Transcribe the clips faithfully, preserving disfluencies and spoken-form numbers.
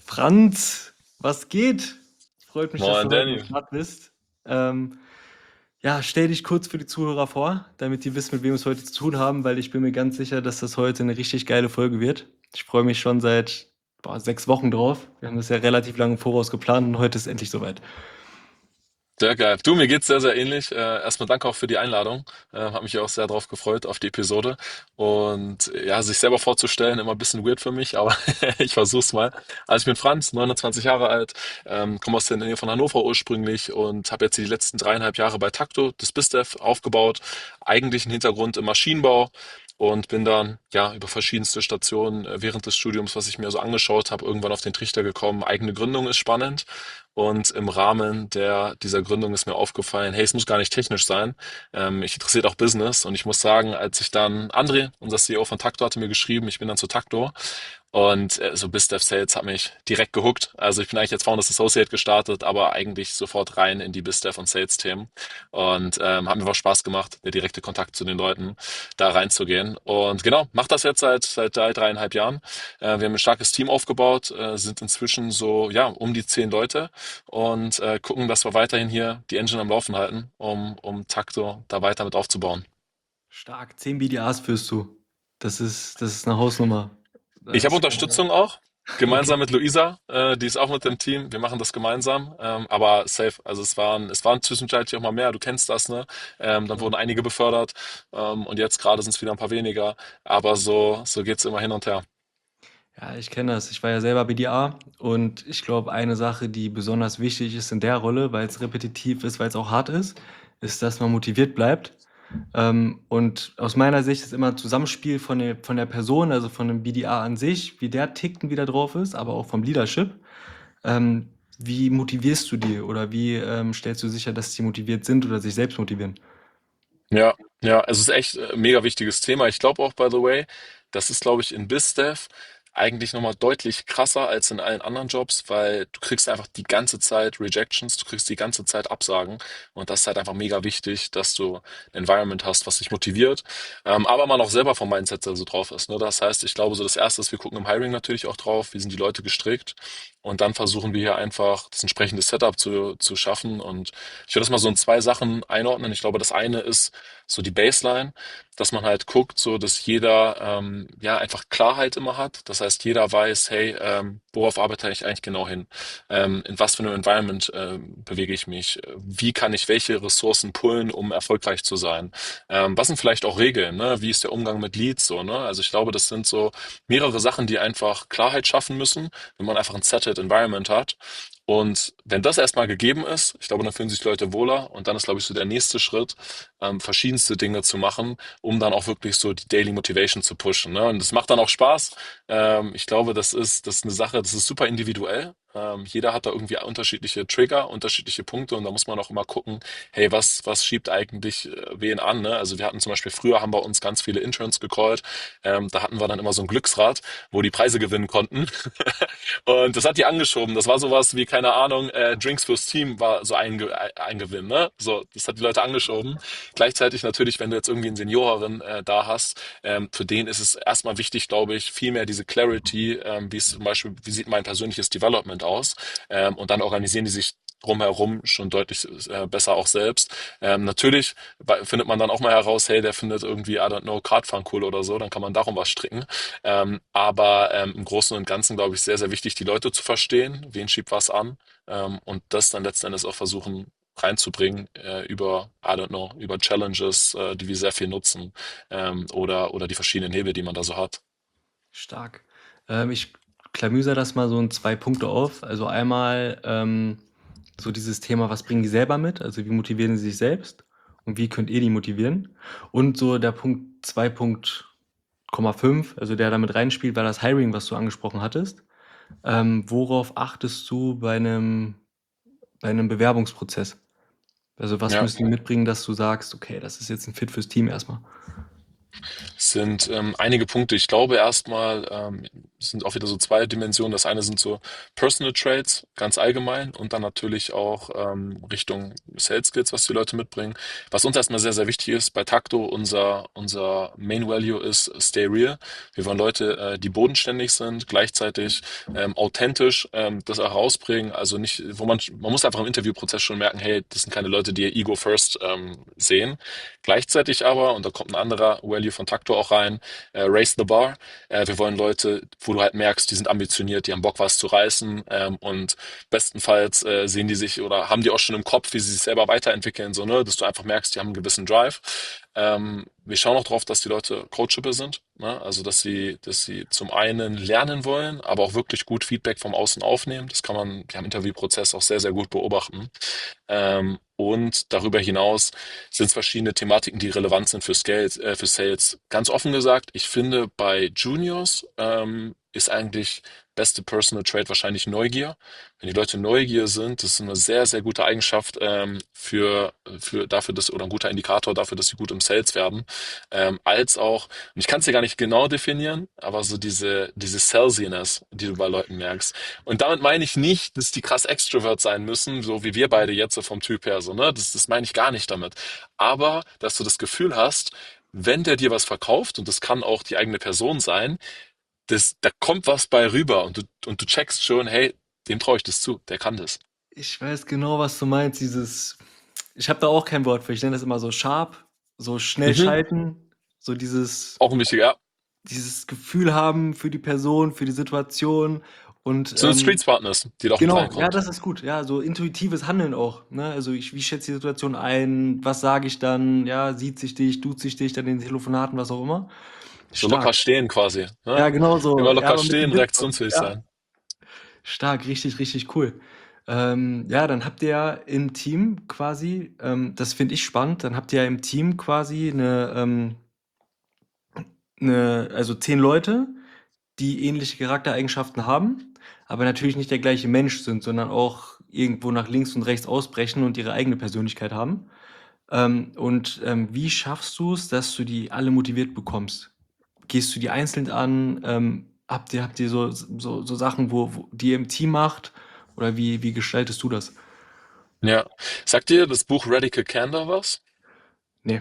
Franz, was geht? Freut mich, dass Moin du heute am Danny. Start bist. Ähm, ja, stell dich kurz für die Zuhörer vor, damit die wissen, mit wem wir es heute zu tun haben, weil ich bin mir ganz sicher, dass das heute eine richtig geile Folge wird. Ich freue mich schon seit boah, sechs Wochen drauf. Wir haben das ja relativ lange im Voraus geplant und heute ist endlich soweit. Sehr geil. Du, mir geht's sehr, sehr ähnlich. Äh, erstmal danke auch für die Einladung. Äh, hab mich auch sehr drauf gefreut, auf die Episode. Und äh, ja, sich selber vorzustellen, immer ein bisschen weird für mich, aber ich versuch's mal. Also ich bin Franz, neunundzwanzig Jahre alt, ähm, komme aus der Nähe von Hannover ursprünglich und habe jetzt die letzten dreieinhalb Jahre bei Takto, das BizDev, aufgebaut. Eigentlich einen Hintergrund im Maschinenbau. Und bin dann ja über verschiedenste Stationen äh, während des Studiums, was ich mir so angeschaut habe, irgendwann auf den Trichter gekommen. Eigene Gründung ist spannend. Und im Rahmen der, dieser Gründung ist mir aufgefallen, hey, es muss gar nicht technisch sein. Ähm, mich interessiert auch Business. Und ich muss sagen, als ich dann, André, unser C E O von Taktor, hatte mir geschrieben, ich bin dann zu Taktor. Und äh, so BizDev Sales hat mich direkt gehuckt. Also ich bin eigentlich als Founders Associate gestartet, aber eigentlich sofort rein in die BizDev und Sales-Themen. Und ähm, hat mir auch Spaß gemacht, der direkte Kontakt zu den Leuten, da reinzugehen. Und genau, mach das jetzt seit, seit drei, dreieinhalb Jahren. Äh, wir haben ein starkes Team aufgebaut, äh, sind inzwischen so, ja, um die zehn Leute und äh, gucken, dass wir weiterhin hier die Engine am Laufen halten, um, um Takto da weiter mit aufzubauen. Stark, zehn B D As führst du. Das ist, das ist eine Hausnummer. Ich habe Das, Unterstützung auch, okay. gemeinsam mit Luisa, äh, die ist auch mit dem Team. Wir machen das gemeinsam, ähm, aber safe. Also es waren, es waren zwischenzeitlich auch mal mehr. Du kennst das, ne? Ähm, dann wurden einige befördert ähm, und jetzt gerade sind es wieder ein paar weniger. Aber so, so geht's immer hin und her. Ja, ich kenne das. Ich war ja selber B D A und ich glaube, eine Sache, die besonders wichtig ist in der Rolle, weil es repetitiv ist, weil es auch hart ist, ist, dass man motiviert bleibt. Ähm, und aus meiner Sicht ist immer ein Zusammenspiel von der, von der Person, also von dem B D A an sich, wie der tickt und wie der drauf ist, aber auch vom Leadership. Ähm, Wie motivierst du die oder wie ähm, stellst du sicher, dass die motiviert sind oder sich selbst motivieren? Ja, ja, es ist echt äh, ein mega wichtiges Thema. Ich glaube auch, by the way, das ist, glaube ich, in BizDev eigentlich nochmal deutlich krasser als in allen anderen Jobs, weil du kriegst einfach die ganze Zeit Rejections, du kriegst die ganze Zeit Absagen und das ist halt einfach mega wichtig, dass du ein Environment hast, was dich motiviert, ähm, aber man auch selber vom Mindset so drauf ist. Ne? Das heißt, ich glaube, so das Erste ist, wir gucken im Hiring natürlich auch drauf, wie sind die Leute gestrickt und dann versuchen wir hier einfach das entsprechende Setup zu, zu schaffen und ich würde das mal so in zwei Sachen einordnen. Ich glaube, das eine ist so die Baseline, dass man halt guckt, so dass jeder ähm, ja einfach Klarheit immer hat. Das heißt, jeder weiß, hey, ähm, worauf arbeite ich eigentlich genau hin? Ähm, in was für einem Environment ähm, bewege ich mich? Wie kann ich welche Ressourcen pullen, um erfolgreich zu sein? Ähm, was sind vielleicht auch Regeln? Ne? Wie ist der Umgang mit Leads so? Ne? Also ich glaube, das sind so mehrere Sachen, die einfach Klarheit schaffen müssen, wenn man einfach ein Settled Environment hat. Und wenn das erstmal gegeben ist, ich glaube, dann fühlen sich Leute wohler und dann ist, glaube ich, so der nächste Schritt, ähm, verschiedenste Dinge zu machen, um dann auch wirklich so die Daily Motivation zu pushen. Ne? Und das macht dann auch Spaß. Ähm, ich glaube, das ist, das ist eine Sache, das ist super individuell. Ähm, jeder hat da irgendwie unterschiedliche Trigger, unterschiedliche Punkte und da muss man auch immer gucken, hey, was, was schiebt eigentlich äh, wen an? Ne? Also wir hatten zum Beispiel früher haben bei uns ganz viele Interns gecallt. Ähm, da hatten wir dann immer so ein Glücksrad, wo die Preise gewinnen konnten. Und das hat die angeschoben. Das war sowas wie, keine Ahnung, äh, Drinks fürs Team war so ein, Ge- ein Gewinn, ne? So, das hat die Leute angeschoben. Gleichzeitig natürlich, wenn du jetzt irgendwie einen Senioren äh, da hast, ähm, für den ist es erstmal wichtig, glaube ich, viel mehr diese Clarity, ähm, wie es zum Beispiel, wie sieht mein persönliches Development aus? Ähm, und dann organisieren die sich drumherum schon deutlich äh, besser auch selbst. Ähm, natürlich bei- findet man dann auch mal heraus, hey, der findet irgendwie, I don't know, Cardfun cool oder so, dann kann man darum was stricken. Ähm, aber ähm, im Großen und Ganzen, glaube ich, sehr, sehr wichtig, die Leute zu verstehen, wen schiebt was an ähm, und das dann letzten Endes auch versuchen reinzubringen äh, über, I don't know, über Challenges, äh, die wir sehr viel nutzen ähm, oder, oder die verschiedenen Hebel, die man da so hat. Stark. Ähm, ich klamüser das mal so in zwei Punkte auf. Also einmal ähm, so dieses Thema, was bringen die selber mit? Also wie motivieren sie sich selbst? Und wie könnt ihr die motivieren? Und so der Punkt zwei Punkt fünf, also der damit reinspielt, war das Hiring, was du angesprochen hattest. Ähm, worauf achtest du bei einem, bei einem Bewerbungsprozess? Also was Ja. müssen die mitbringen, dass du sagst, okay, das ist jetzt ein Fit fürs Team erstmal? Sind ähm, einige Punkte. Ich glaube erstmal, ähm, Das sind auch wieder so zwei Dimensionen. Das eine sind so Personal Traits, ganz allgemein, und dann natürlich auch ähm, Richtung Sales Skills, was die Leute mitbringen. Was uns erstmal sehr, sehr wichtig ist, bei Tacto, unser, unser Main Value ist Stay Real. Wir wollen Leute, äh, die bodenständig sind, gleichzeitig ähm, authentisch ähm, das auch rausbringen. Also nicht, wo man, man muss einfach im Interviewprozess schon merken, hey, das sind keine Leute, die ihr Ego first ähm, sehen. Gleichzeitig aber, und da kommt ein anderer Value von Tacto auch rein, äh, raise the bar. Äh, wir wollen Leute, wo du halt merkst, die sind ambitioniert, die haben Bock, was zu reißen, ähm, und bestenfalls äh, sehen die sich oder haben die auch schon im Kopf, wie sie sich selber weiterentwickeln, so, ne, dass du einfach merkst, die haben einen gewissen Drive. Ähm, wir schauen auch darauf, dass die Leute coachable sind, ne? Also dass sie, dass sie zum einen lernen wollen, aber auch wirklich gut Feedback vom Außen aufnehmen. Das kann man ja im Interviewprozess auch sehr, sehr gut beobachten. Ähm, und darüber hinaus sind es verschiedene Thematiken, die relevant sind für Scales, äh, für Sales. Ganz offen gesagt, ich finde, bei Juniors ähm, ist eigentlich beste Personal Trait wahrscheinlich Neugier. Wenn die Leute Neugier sind, das ist eine sehr, sehr gute Eigenschaft ähm, für, für dafür, dass, oder ein guter Indikator dafür, dass sie gut im Sales werden. Ähm, als auch, und ich kann es dir gar nicht genau definieren, aber so diese, diese Salesyness, die du bei Leuten merkst. Und damit meine ich nicht, dass die krass Extrovert sein müssen, so wie wir beide jetzt so vom Typ her, so, ne? Das, das meine ich gar nicht damit. Aber, dass du das Gefühl hast, wenn der dir was verkauft, und das kann auch die eigene Person sein, das, da kommt was bei rüber und du, und du checkst schon, hey, dem traue ich das zu, der kann das. Ich weiß genau, was du meinst, dieses ich habe da auch kein Wort für. Ich nenne das immer so sharp, so schnell Mhm. schalten, so dieses Auch ein wichtiger, ja. dieses Gefühl haben für die Person, für die Situation und, So eine ähm Street Smartness, die da auch mit genau, ja, reinkommt. das ist gut. Ja, so intuitives Handeln auch, ne? Also, ich wie schätze die Situation ein? Was sage ich dann? Ja, sieht sich dich, duzt sich dich dann in den Telefonaten, was auch immer. So locker Stark. stehen quasi, Ja, ne? genau so. Immer Ja, locker aber mit dem stehen, Witz noch. reaktionsfähig Ja, sein. stark, richtig, richtig cool. Ähm, ja, dann habt ihr ja im Team quasi, ähm, das finde ich spannend, dann habt ihr ja im Team quasi 'ne, ähm 'ne also zehn Leute, die ähnliche Charaktereigenschaften haben, aber natürlich nicht der gleiche Mensch sind, sondern auch irgendwo nach links und rechts ausbrechen und ihre eigene Persönlichkeit haben. Ähm, und, ähm, wie schaffst du es, dass du die alle motiviert bekommst? Gehst du die einzeln an? Ähm, habt ihr habt ihr so so so Sachen, wo wo die ihr im Team macht oder wie wie gestaltest du das? Ja. Sagt dir das Buch Radical Candor was? Ne.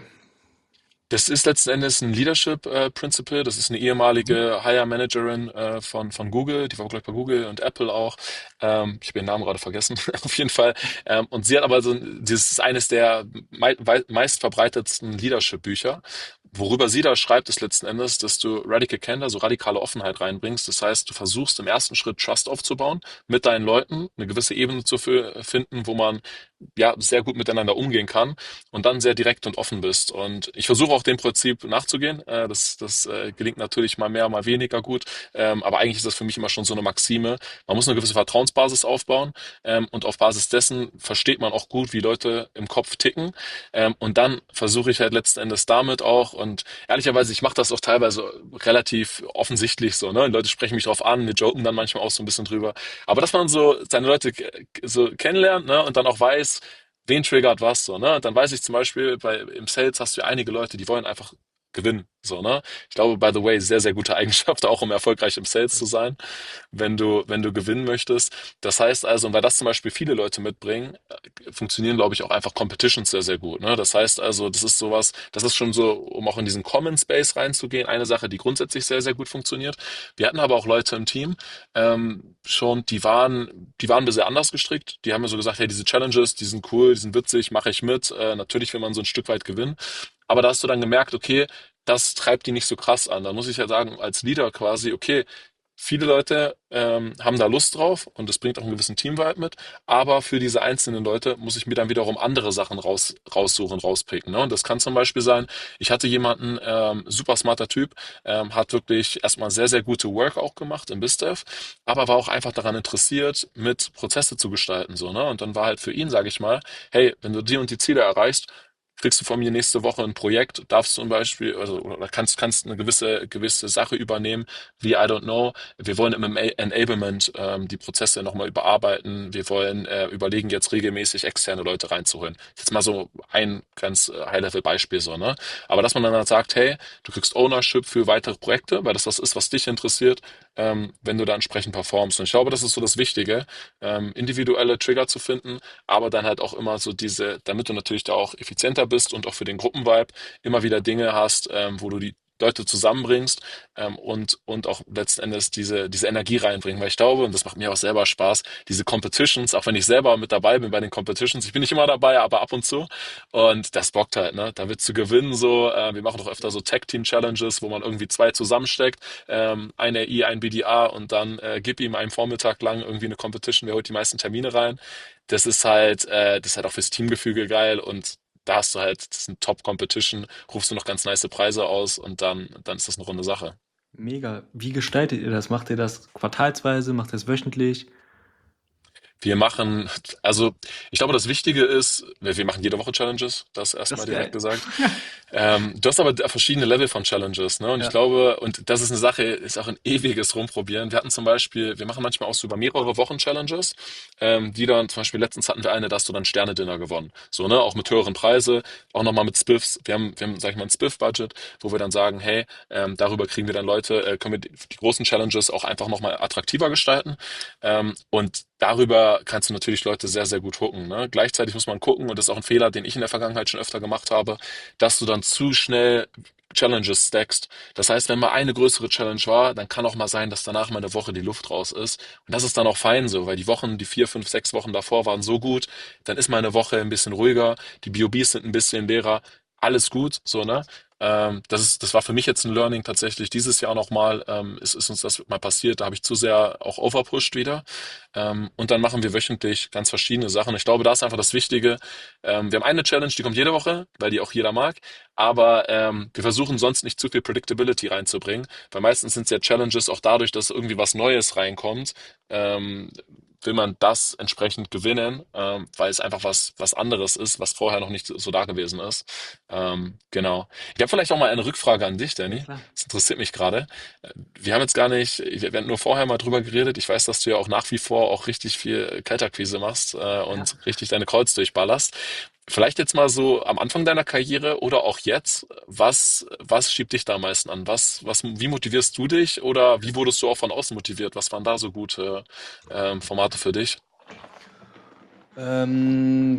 Das ist letzten Endes ein Leadership äh, Principle. Das ist eine Mhm. ehemalige Hire Managerin äh, von, von Google. Die war, glaube ich, bei Google und Apple auch. Ähm, ich habe ihren Namen gerade vergessen, auf jeden Fall. Ähm, und sie hat aber so, ein- das ist eines der mei wei- meist verbreitetsten Leadership-Bücher. Worüber sie da schreibt, ist letzten Endes, dass du Radical Candor, so radikale Offenheit reinbringst. Das heißt, du versuchst im ersten Schritt Trust aufzubauen mit deinen Leuten, eine gewisse Ebene zu fü- finden, wo man ja sehr gut miteinander umgehen kann und dann sehr direkt und offen bist. Und ich versuche auch dem Prinzip nachzugehen. Äh, das das äh, gelingt natürlich mal mehr, mal weniger gut. Ähm, aber eigentlich ist das für mich immer schon so eine Maxime. Man muss eine gewisse Vertrauensbasis aufbauen, ähm, und auf Basis dessen versteht man auch gut, wie Leute im Kopf ticken. Ähm, und dann versuche ich halt letzten Endes damit auch, und ehrlicherweise, ich mache das auch teilweise relativ offensichtlich so, ne? Die Leute sprechen mich drauf an, wir joken dann manchmal auch so ein bisschen drüber. Aber dass man so seine Leute k- so kennenlernt, ne, und dann auch weiß, wen triggert was, so, ne? Dann weiß ich zum Beispiel, bei, im Sales hast du ja einige Leute, die wollen einfach gewinnen, so, ne? Ich glaube, by the way, sehr, sehr gute Eigenschaft, auch um erfolgreich im Sales zu sein, wenn du, wenn du gewinnen möchtest. Das heißt also, und weil das zum Beispiel viele Leute mitbringen, äh, funktionieren, glaube ich, auch einfach Competitions sehr, sehr gut, ne? Das heißt also, das ist sowas, das ist schon so, um auch in diesen Common Space reinzugehen, eine Sache, die grundsätzlich sehr, sehr gut funktioniert. Wir hatten aber auch Leute im Team, ähm, schon, die waren, die waren ein bisschen anders gestrickt. Die haben mir so gesagt, hey, diese Challenges, die sind cool, die sind witzig, mache ich mit. Äh, natürlich will man so ein Stück weit gewinnen. Aber da hast du dann gemerkt, okay, das treibt die nicht so krass an. Da muss ich ja sagen, als Leader quasi, okay, viele Leute ähm, haben da Lust drauf und es bringt auch einen gewissen Teamvibe mit, aber für diese einzelnen Leute muss ich mir dann wiederum andere Sachen raus, raussuchen, rauspicken. Ne? Und das kann zum Beispiel sein, ich hatte jemanden, ähm, super smarter Typ, ähm, hat wirklich erstmal sehr, sehr gute Work auch gemacht im BizDev, aber war auch einfach daran interessiert, mit Prozesse zu gestalten. So, ne? Und dann war halt für ihn, sage ich mal, hey, wenn du die und die Ziele erreichst, kriegst du von mir nächste Woche ein Projekt, darfst zum Beispiel, also oder kannst, kannst eine gewisse, gewisse Sache übernehmen, wie I don't know, wir wollen im Enablement ähm, die Prozesse nochmal überarbeiten, wir wollen äh, überlegen, jetzt regelmäßig externe Leute reinzuholen. Jetzt mal so ein ganz äh, High-Level-Beispiel so, ne? Aber dass man dann halt sagt, hey, du kriegst Ownership für weitere Projekte, weil das was ist, was dich interessiert, ähm, wenn du da entsprechend performst. Und ich glaube, das ist so das Wichtige, ähm, individuelle Trigger zu finden, aber dann halt auch immer so diese, damit du natürlich da auch effizienter bist und auch für den Gruppenvibe immer wieder Dinge hast, ähm, wo du die Leute zusammenbringst, ähm, und, und auch letzten Endes diese, diese Energie reinbringen. Weil ich glaube, und das macht mir auch selber Spaß, diese Competitions, auch wenn ich selber mit dabei bin bei den Competitions, ich bin nicht immer dabei, aber ab und zu. Und das bockt halt, ne? Da willst du gewinnen so. Äh, wir machen doch öfter so Tag-Team-Challenges, wo man irgendwie zwei zusammensteckt, ähm, ein R I, ein B D A und dann äh, gib ihm einen Vormittag lang irgendwie eine Competition, wer holt die meisten Termine rein. Das ist halt, äh, das ist halt auch fürs Teamgefüge geil und da hast du halt, das ist eine Top-Competition, rufst du noch ganz nice Preise aus und dann, dann ist das eine runde Sache. Mega. Wie gestaltet ihr das? Macht ihr das quartalsweise? Macht ihr das wöchentlich? Wir machen, also ich glaube, das Wichtige ist, wir wir machen jede Woche Challenges, das Das erstmal ist direkt geil. gesagt. Ähm, du hast aber verschiedene Level von Challenges, ne? Und ich Ja, glaube, und das ist eine Sache, ist auch ein ewiges Rumprobieren. Wir hatten zum Beispiel, wir machen manchmal auch so über mehrere Wochen Challenges, ähm, die dann, zum Beispiel letztens hatten wir eine, da hast du dann Sterne-Dinner gewonnen. So, ne? Auch mit höheren Preise, auch nochmal mit Spiffs. Wir haben, wir haben, sag ich mal, ein Spiff-Budget, wo wir dann sagen, hey, ähm, darüber kriegen wir dann Leute, äh, können wir die, die großen Challenges auch einfach nochmal attraktiver gestalten. Ähm, und darüber kannst du natürlich Leute sehr, sehr gut hooken. Ne? Gleichzeitig muss man gucken, und das ist auch ein Fehler, den ich in der Vergangenheit schon öfter gemacht habe, dass du dann zu schnell Challenges stackst. Das heißt, wenn mal eine größere Challenge war, dann kann auch mal sein, dass danach mal eine Woche die Luft raus ist. Und das ist dann auch fein so, weil die Wochen, die vier, fünf, sechs Wochen davor waren so gut, dann ist mal eine Woche ein bisschen ruhiger, die B O Bs sind ein bisschen leerer, alles gut, so, ne? Ähm, das ist, das war für mich jetzt ein Learning tatsächlich dieses Jahr nochmal, ähm, ist, ist uns das mal passiert, da habe ich zu sehr auch overpushed wieder. Ähm, und dann machen wir wöchentlich ganz verschiedene Sachen. Ich glaube, da ist einfach das Wichtige. Ähm, wir haben eine Challenge, die kommt jede Woche, weil die auch jeder mag. Aber ähm, wir versuchen sonst nicht zu viel Predictability reinzubringen, weil meistens sind es ja Challenges auch dadurch, dass irgendwie was Neues reinkommt. Ähm, will man das entsprechend gewinnen, ähm, weil es einfach was, was anderes ist, was vorher noch nicht so so da gewesen ist. Ähm, genau. Ich habe vielleicht auch mal eine Rückfrage an dich, ja Danny. klar. Das interessiert mich gerade. Wir haben jetzt gar nicht, wir wir hatten nur vorher mal drüber geredet. Ich weiß, dass du ja auch nach wie vor auch richtig viel Kaltakquise machst äh, Ja. und richtig deine Calls durchballerst. Vielleicht jetzt mal so am Anfang deiner Karriere oder auch jetzt, was, was schiebt dich da am meisten an? Was, was, wie motivierst du dich oder wie wurdest du auch von außen motiviert? Was waren da so gute ähm, Formate für dich? Ähm,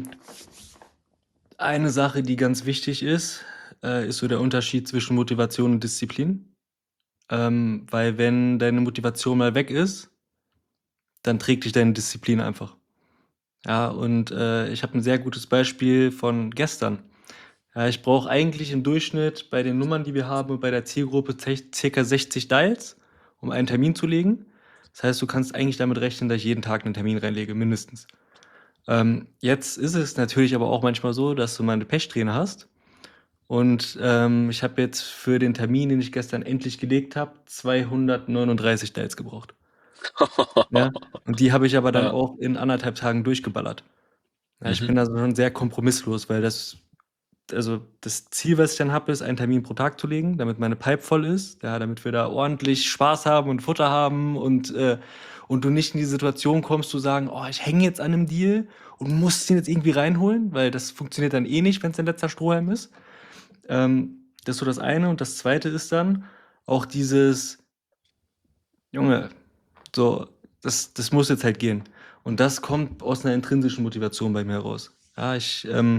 eine Sache, die ganz wichtig ist, äh, ist so der Unterschied zwischen Motivation und Disziplin. Ähm, weil wenn deine Motivation mal weg ist, dann trägt dich deine Disziplin einfach. Ja, und äh, ich habe ein sehr gutes Beispiel von gestern. Ja, ich brauche eigentlich im Durchschnitt bei den Nummern, die wir haben und bei der Zielgruppe zech- circa sechzig Dials, um einen Termin zu legen. Das heißt, du kannst eigentlich damit rechnen, dass ich jeden Tag einen Termin reinlege, mindestens. Ähm, jetzt ist es natürlich aber auch manchmal so, dass du mal eine Pechsträhne hast. Und ähm, ich habe jetzt für den Termin, den ich gestern endlich gelegt habe, zweihundertneununddreißig Dials gebraucht. Ja? Und die habe ich aber dann Ja. auch in anderthalb Tagen durchgeballert. Ja, ich Mhm. bin also schon sehr kompromisslos, weil das, also das Ziel, was ich dann habe, ist, einen Termin pro Tag zu legen, damit meine Pipe voll ist, ja, damit wir da ordentlich Spaß haben und Futter haben und, äh, und du nicht in die Situation kommst, zu sagen, oh, ich hänge jetzt an einem Deal und muss den jetzt irgendwie reinholen, weil das funktioniert dann eh nicht, wenn es dein letzter Strohhalm ist. Ähm, das ist so das eine. Und das zweite ist dann auch dieses, Junge, so, das, das muss jetzt halt gehen. Und das kommt aus einer intrinsischen Motivation bei mir heraus. Ja, ich, ähm,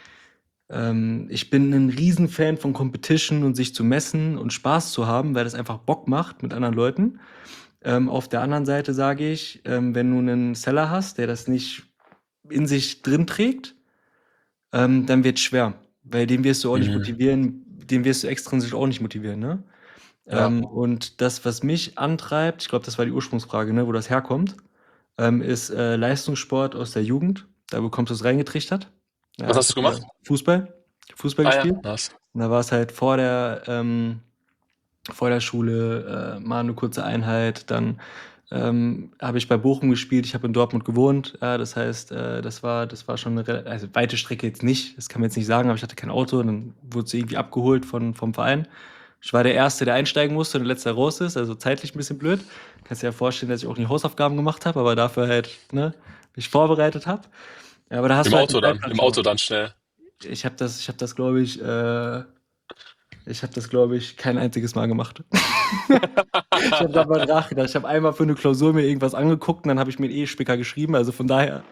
ähm, ich bin ein Riesenfan von Competition und sich zu messen und Spaß zu haben, weil das einfach Bock macht mit anderen Leuten. Ähm, auf der anderen Seite sage ich, ähm, wenn du einen Seller hast, der das nicht in sich drin trägt, ähm, dann wird es schwer. Weil den wirst du auch nicht Mhm. motivieren, den wirst du extrinsisch auch nicht motivieren, ne? Ja. Ähm, und das, was mich antreibt, ich glaube, das war die Ursprungsfrage, ne, wo das herkommt, ähm, ist äh, Leistungssport aus der Jugend. Da bekommst du es reingetrichtert. Was Ja, ich hast du habe gemacht? Fußball, Fußball Ah ja, gespielt. nice. Und da war es halt vor der, ähm, vor der Schule äh, mal eine kurze Einheit. Dann ähm, habe ich bei Bochum gespielt. Ich habe in Dortmund gewohnt. Ja, das heißt, äh, das war, das war schon eine rela- also weite Strecke jetzt nicht. Das kann man jetzt nicht sagen, aber ich hatte kein Auto. Dann wurde sie irgendwie abgeholt von, vom Verein. Ich war der Erste, der einsteigen musste und der Letzte, der raus ist. Also zeitlich ein bisschen blöd. Kannst dir ja vorstellen, dass ich auch nie Hausaufgaben gemacht habe, aber dafür halt ne, mich vorbereitet habe. Ja, aber da hast Im du halt eine Auto dann, im Zeitplanung. Auto dann schnell. Ich habe das, ich habe das, glaube ich, äh, ich habe das, glaube ich, kein einziges Mal gemacht. Ich habe da mal nachgedacht. Ich habe einmal für eine Klausur mir irgendwas angeguckt und dann habe ich mir 'n E-Spicker geschrieben, also von daher.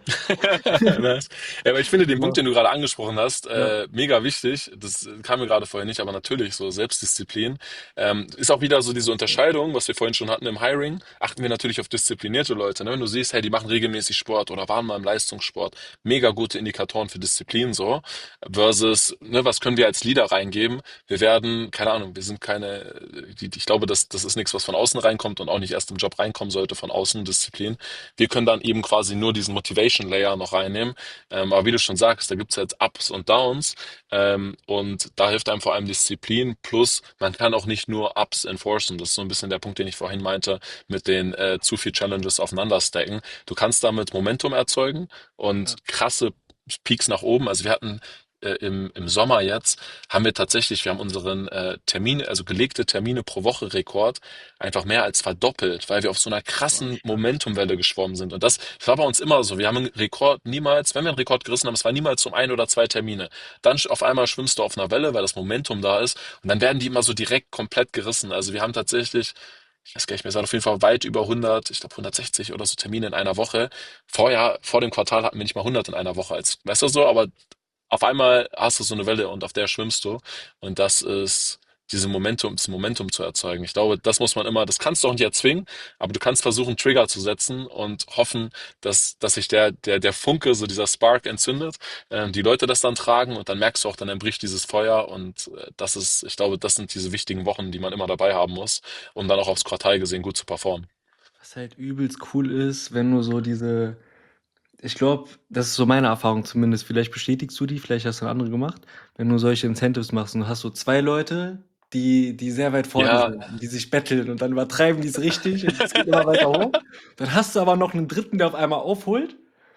Nice. Ja, aber ich finde den Punkt, Genau. den du gerade angesprochen hast, Ja, äh, mega wichtig. Das kam mir gerade vorher nicht, aber natürlich so Selbstdisziplin. Ähm, ist auch wieder so diese Unterscheidung, was wir vorhin schon hatten im Hiring. Achten wir natürlich auf disziplinierte Leute. Ne? Wenn du siehst, hey, die machen regelmäßig Sport oder waren mal im Leistungssport, mega gute Indikatoren für Disziplin so. Versus, ne, was können wir als Leader reingeben? Wir werden, keine Ahnung, wir sind keine, die, ich glaube, das, das ist nichts, was von außen reinkommt und auch nicht erst im Job reinkommen sollte von außen, Disziplin. Wir können dann eben quasi nur diesen Motivation Layer noch reinnehmen. Ähm, aber wie du schon sagst, da gibt's jetzt Ups und Downs. Ähm, und da hilft einem vor allem Disziplin. Plus, man kann auch nicht nur Ups enforcen. Das ist so ein bisschen der Punkt, den ich vorhin meinte, mit den äh, zu viel Challenges aufeinander stacken. Du kannst damit Momentum erzeugen ja. und krasse Peaks nach oben. Also wir hatten äh, im, im Sommer jetzt, haben wir tatsächlich, wir haben unseren äh, Termine, also gelegte Termine pro Woche Rekord einfach mehr als verdoppelt, weil wir auf so einer Boah, krassen stark. Momentumwelle geschwommen sind. Und das, das war bei uns immer so. Wir haben einen Rekord niemals, wenn wir einen Rekord gerissen haben, es war niemals um ein oder zwei Termine. Dann sch- auf einmal schwimmst du auf einer Welle, weil das Momentum da ist. Und dann werden die immer so direkt komplett gerissen. Also wir haben tatsächlich, ich weiß gar nicht mehr, es waren auf jeden Fall weit über hundert, ich glaube hundertsechzig oder so Termine in einer Woche. Vorher, vor dem Quartal hatten wir nicht mal hundert in einer Woche als, weißt du so, aber auf einmal hast du so eine Welle und auf der schwimmst du. Und das ist diese Momentum, das Momentum zu erzeugen. Ich glaube, das muss man immer, das kannst du auch nicht erzwingen, aber du kannst versuchen, Trigger zu setzen und hoffen, dass, dass sich der, der, der Funke, so dieser Spark entzündet, äh, die Leute das dann tragen und dann merkst du auch, dann entbricht dieses Feuer und äh, das ist, ich glaube, das sind diese wichtigen Wochen, die man immer dabei haben muss, um dann auch aufs Quartal gesehen gut zu performen. Was halt übelst cool ist, wenn du so diese ich glaube, das ist so meine Erfahrung zumindest, vielleicht bestätigst du die, vielleicht hast du 'ne andere gemacht. Wenn du solche Incentives machst und du hast so zwei Leute, die die sehr weit vorne Ja, sind und die sich betteln und dann übertreiben die's richtig und es geht immer weiter hoch. Dann hast du aber noch 'nen Dritten, der auf einmal aufholt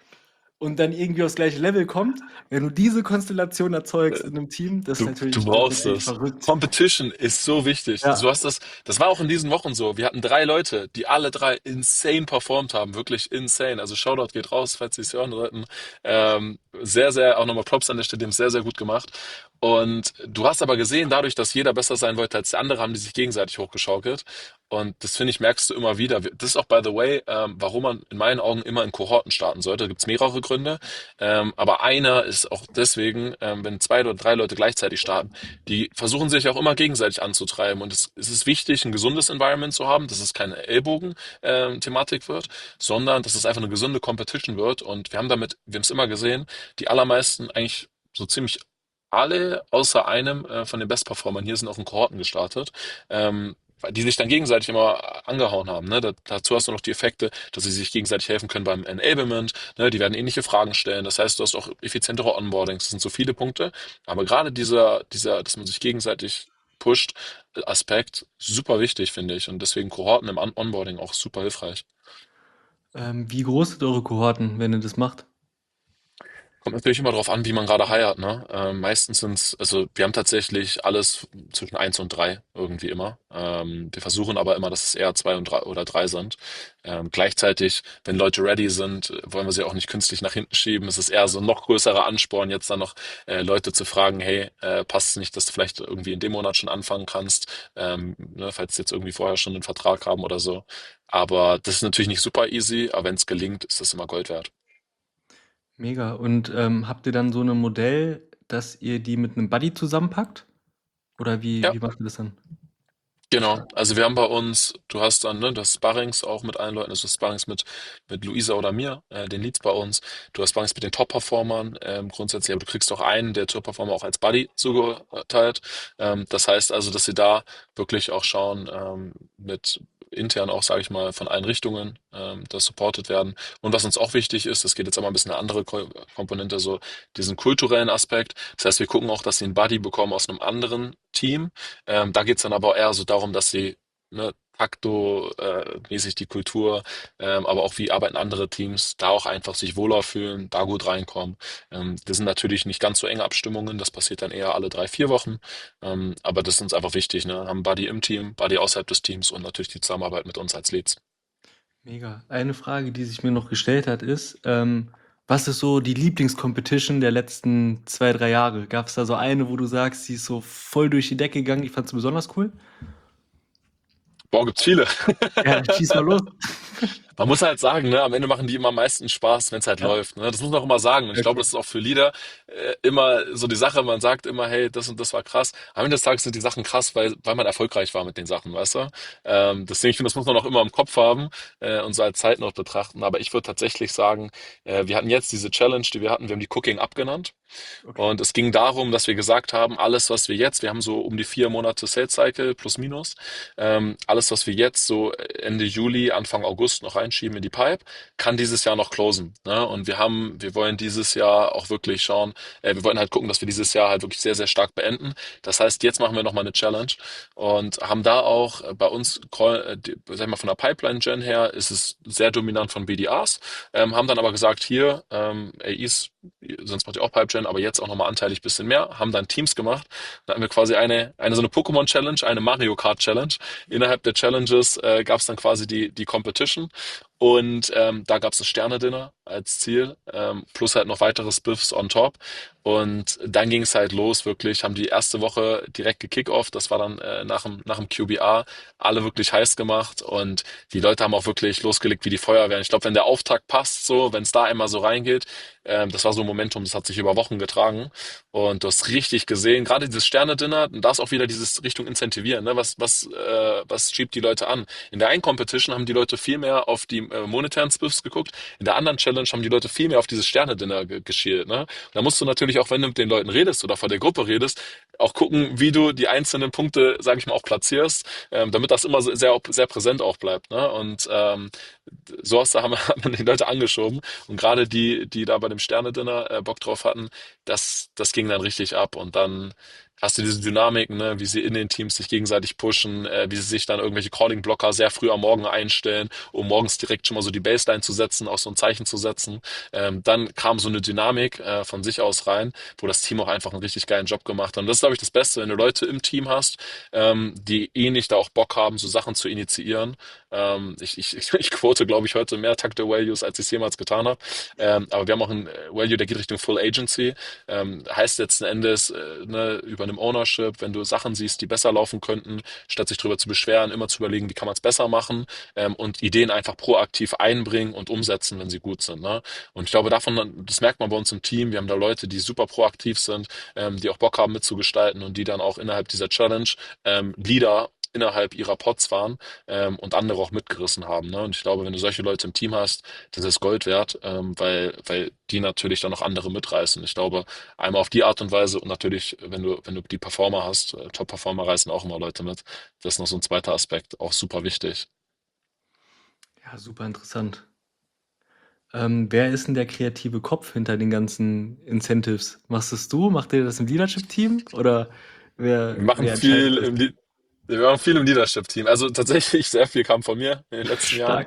und dann irgendwie aufs gleiche Level kommt. Wenn du diese Konstellation erzeugst in 'nem Team, das ist Du, du natürlich brauchst wirklich es. verrückt. Competition ist so wichtig. Ja, So hast das, das war auch in diesen Wochen so. Wir hatten drei Leute, die alle drei insane performt haben. Wirklich insane. Also Shoutout geht raus, falls Sie es hören sollten. Ähm, sehr, sehr, auch nochmal Props an der Stelle, die haben es sehr, sehr gut gemacht. Und du hast aber gesehen, dadurch, dass jeder besser sein wollte als der andere, haben die sich gegenseitig hochgeschaukelt. Und das finde ich, merkst du immer wieder. Das ist auch, by the way, ähm, warum man in meinen Augen immer in Kohorten starten sollte. Da gibt es mehrere Gründe. Ähm, aber einer ist auch deswegen, ähm, wenn zwei oder drei Leute gleichzeitig starten, die versuchen sich auch immer gegenseitig anzutreiben. Und es, es ist wichtig, ein gesundes Environment zu haben, dass es keine Ellbogen-Thematik wird, sondern dass es einfach eine gesunde Competition wird. Und wir haben damit, wir haben es immer gesehen, die allermeisten eigentlich so ziemlich alle außer einem äh, von den Bestperformern hier sind auch in Kohorten gestartet. Ähm, weil die sich dann gegenseitig immer angehauen haben. Ne? Da, dazu hast du noch die Effekte, dass sie sich gegenseitig helfen können beim Enablement. Ne? Die werden ähnliche Fragen stellen. Das heißt, du hast auch effizientere Onboardings. Das sind so viele Punkte. Aber gerade dieser, dieser, dass man sich gegenseitig pusht, äh, Aspekt, super wichtig, finde ich. Und deswegen Kohorten im On Onboarding auch super hilfreich. ähm, wie groß sind eure Kohorten, wenn ihr das macht? Kommt natürlich immer drauf an, wie man gerade heiert, ne? Ähm, meistens sind's, also wir haben tatsächlich alles zwischen eins und drei irgendwie immer. Ähm, wir versuchen aber immer, dass es eher zwei und drei oder drei sind. Ähm, gleichzeitig, wenn Leute ready sind, wollen wir sie auch nicht künstlich nach hinten schieben. Es ist eher so ein noch größerer Ansporn, jetzt dann noch äh, Leute zu fragen, hey, äh, passt es nicht, dass du vielleicht irgendwie in dem Monat schon anfangen kannst, ähm, ne, falls sie jetzt irgendwie vorher schon einen Vertrag haben oder so. Aber das ist natürlich nicht super easy, aber wenn es gelingt, ist das immer Gold wert. Mega. Und, ähm, habt ihr dann so 'nen Modell, dass ihr die mit 'nem Buddy zusammenpackt? Oder wie Ja. wie macht ihr das dann? Genau, Stark. also wir haben bei uns, du hast dann ne, das Sparrings auch mit allen Leuten, also Sparrings mit, mit Luisa oder mir, äh, den Leads bei uns. Du hast Sparrings mit den Top-Performern ähm, grundsätzlich, aber du kriegst auch einen der Top-Performer auch als Buddy zugeteilt. Ähm, das heißt also, dass sie da wirklich auch schauen, ähm, mit intern auch, sage ich mal, von allen Richtungen, ähm, das supported werden. Und was uns auch wichtig ist, das geht jetzt aber ein bisschen eine andere Ko Komponente, so diesen kulturellen Aspekt. Das heißt, wir gucken auch, dass sie einen Buddy bekommen aus einem anderen Team, ähm, da geht's dann aber eher so darum, dass sie ne, takto äh, mäßig die Kultur, ähm, aber auch wie arbeiten andere Teams, da auch einfach sich wohler fühlen, da gut reinkommen. Ähm, das sind natürlich nicht ganz so enge Abstimmungen, das passiert dann eher alle drei, vier Wochen, ähm, aber das ist uns einfach wichtig, ne? Haben Buddy im Team, Buddy außerhalb des Teams und natürlich die Zusammenarbeit mit uns als Leads. Mega. Eine Frage, die sich mir noch gestellt hat, ist, ähm, was ist so die Lieblings-Competition der letzten zwei drei Jahre? Gab's da so eine, wo du sagst, die ist so voll durch die Decke gegangen, die fandst du besonders cool? Boah, gibt's viele. Ja, schieß mal los. Man muss halt sagen, ne, am Ende machen die immer am meisten Spaß, wenn es halt Ja, läuft. Ne? Das muss man auch immer sagen. Und ich glaube, okay. das ist auch für Leader äh, immer so die Sache. Man sagt immer, hey, das und das war krass. Am Ende des Tages sind die Sachen krass, weil, weil man erfolgreich war mit den Sachen, weißt du? Ähm, deswegen, ich finde, das muss man auch immer im Kopf haben äh, und so als Zeitnot betrachten. Aber ich würde tatsächlich sagen, äh, wir hatten jetzt diese Challenge, die wir hatten, wir haben die Cooking abgenannt. Okay. Und es ging darum, dass wir gesagt haben, alles, was wir jetzt, wir haben so um die vier Monate Sales Cycle plus minus, ähm, alles, was wir jetzt so Ende Juli, Anfang August noch reinschieben in die Pipe, kann dieses Jahr noch closen. Ne? Und wir haben, wir wollen dieses Jahr auch wirklich schauen, äh, wir wollen halt gucken, dass wir dieses Jahr halt wirklich sehr, sehr stark beenden. Das heißt, jetzt machen wir nochmal eine Challenge und haben da auch äh, bei uns, äh, die, sag ich mal, von der Pipeline-Gen her ist es sehr dominant von B D As, ähm, haben dann aber gesagt, hier, ähm, A Is, sonst macht ihr auch Pipe-Gen, aber jetzt auch nochmal anteilig bisschen mehr, haben dann Teams gemacht. Da hatten wir quasi eine, eine so eine Pokémon-Challenge, eine Mario Kart-Challenge. Innerhalb der Challenges äh, gab es dann quasi die, die Competition und ähm, da gab es das Sterne-Dinner als Ziel, ähm, plus halt noch weitere Spiffs on top. Und dann ging es halt los, wirklich, haben die erste Woche direkt gekickt-off, das war dann äh, nach dem, nach dem Q B R, alle wirklich heiß gemacht und die Leute haben auch wirklich losgelegt wie die Feuerwehr. Ich glaube, wenn der Auftakt passt, so, wenn es da einmal so reingeht, ähm, das war so ein Momentum, das hat sich über Wochen getragen und du hast richtig gesehen, gerade dieses Sterne-Dinner, da ist auch wieder dieses Richtung Incentivieren, ne? Was, was, äh, was schiebt die Leute an? In der einen Competition haben die Leute viel mehr auf die äh, monetären Spiffs geguckt, in der anderen Challenge haben die Leute viel mehr auf dieses Sterne-Dinner ge geschielt, ne? Da musst du natürlich auch, wenn du mit den Leuten redest oder vor der Gruppe redest, auch gucken, wie du die einzelnen Punkte, sage ich mal, auch platzierst, ähm, damit das immer so sehr, sehr präsent auch bleibt, ne? Und ähm, so hast du, haben, haben die Leute angeschoben und gerade die, die da bei dem Sterne-Dinner äh, Bock drauf hatten, das, das ging dann richtig ab und dann hast du diese Dynamiken, ne, wie sie in den Teams sich gegenseitig pushen, äh, wie sie sich dann irgendwelche Calling-Blocker sehr früh am Morgen einstellen, um morgens direkt schon mal so die Baseline zu setzen, auch so ein Zeichen zu setzen. Ähm, dann kam so eine Dynamik äh, von sich aus rein, wo das Team auch einfach einen richtig geilen Job gemacht hat. Und das ist, glaube ich, das Beste, wenn du Leute im Team hast, ähm, die ähnlich da auch Bock haben, so Sachen zu initiieren. Ähm, ich, ich, ich, ich quote, glaube ich, heute mehr Tactical Values, als ich es jemals getan habe. Ähm, aber wir haben auch einen äh, Value, der geht Richtung Full Agency. Ähm, heißt letzten Endes, äh, ne, über einem Ownership, wenn du Sachen siehst, die besser laufen könnten, statt sich darüber zu beschweren, immer zu überlegen, wie kann man es besser machen, ähm, und Ideen einfach proaktiv einbringen und umsetzen, wenn sie gut sind. Ne? Und ich glaube, davon, das merkt man bei uns im Team. Wir haben da Leute, die super proaktiv sind, ähm, die auch Bock haben mitzugestalten und die dann auch innerhalb dieser Challenge ähm, Leader innerhalb ihrer Pods waren ähm, und andere auch mitgerissen haben. Ne? Und ich glaube, wenn du solche Leute im Team hast, das ist Gold wert, ähm, weil, weil die natürlich dann noch andere mitreißen. Ich glaube, einmal auf die Art und Weise und natürlich, wenn du, wenn du die Performer hast, äh, Top-Performer reißen auch immer Leute mit. Das ist noch so ein zweiter Aspekt, auch super wichtig. Ja, super interessant. Ähm, wer ist denn der kreative Kopf hinter den ganzen Incentives? Machst das du? Macht ihr das im Leadership-Team? Oder wer, Wir machen wer entscheidet viel das? im, Li- wir machen viel im Leadership-Team. Also tatsächlich sehr viel kam von mir in den letzten Jahren. Stark.